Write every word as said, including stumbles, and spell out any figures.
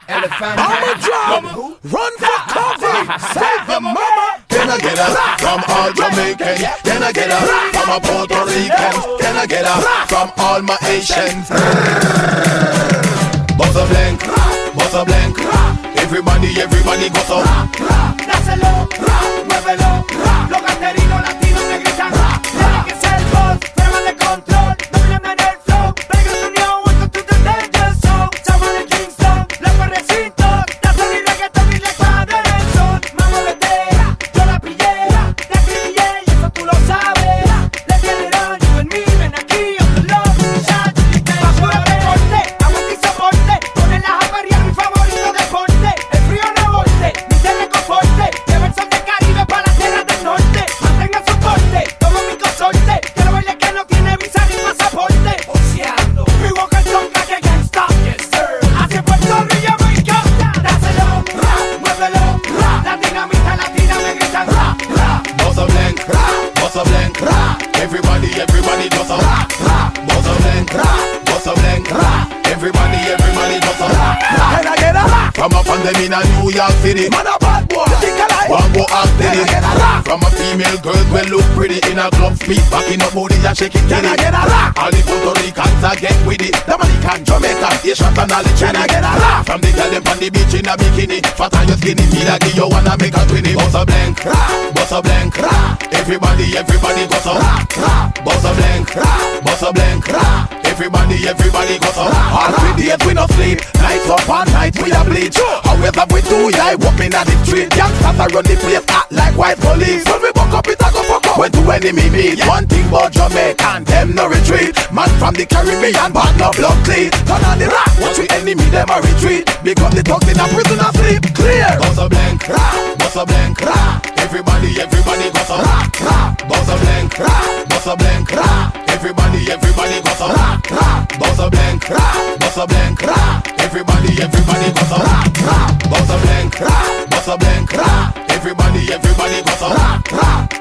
Elephant I'ma drop, run for cover, save the mama. Can I get a from all Jamaicans? Can I get a from a Puerto Ricans? Can I get a from all my Asians? Bust a blank, bust a blank. Everybody, everybody go so. Dáselo, muévelo. Los gaterinos latinos me gritan. Tiene que ser voz, prueba de control. Dominan en el flow. Vegas unión, welcome to the danger zone. Chama de Kingston, loco recinto. Dáselo y reggaetón y le cuadra en el sol. Mamá vete, yo la pillé, te acribillé y eso tú lo sabes. Le tiene daño en mí, ven aquí, yo te lo muchacho. Basura de corte, aguante y soporte. Ponen la jamería mi favorito deporte. El frío no volte, ni se reconforte. Lleva el sol de Caribe para la tierra del norte. Mantenga soporte, como mi consorte. Quiero baile que no tiene visa ni pasaporte. Oceando, mi boca es tonca que gangsta. Yes sir, hacia Puerto Rico, Jamaica. Dáselo, muévelo. La dinamita latina me gritan. Bust a blank, bust a blank. Everybody, everybody go so. Bust a blank, bust a blank. Everybody, everybody go so. Can I get a From up on them in a New York City. man a bad boy? Think I like. One go act Can I did get a it. rock? From a female girl we look pretty in a club speed, backing up booty and shaking Can I titty. get a rock? All the Puerto Ricans a get with it. Dominican, Jamaican, Asian and all the Can I Trini. get a rock? From the girl them on the beach in a bikini. Fat and you skinny, feel like you wanna make a twinny. Bust a blank, bust a blank. Everybody, everybody go so. Bust a blank, bust a blank. Everybody, everybody go so. All three days we no sleep, nights up and nights we a bleach. However we do, yeah, walking at the street. Youngsters a run the place, act like white police. When we buck up, it a go fuck up. When two enemy meet, one thing about Jamaican, them no retreat. Man from the Caribbean, but no blood clean. Turn on the rock, watch we enemy, them a retreat. Because the thugs in a prison a sleep, clear. Bust a blank, bust a blank. Everybody, everybody go so. Bust a blank, bust a blank. Everybody, everybody go so. Bust a blank, bust a blank. Everybody, everybody go so. Bust a blank, bust a blank. Everybody, everybody go so.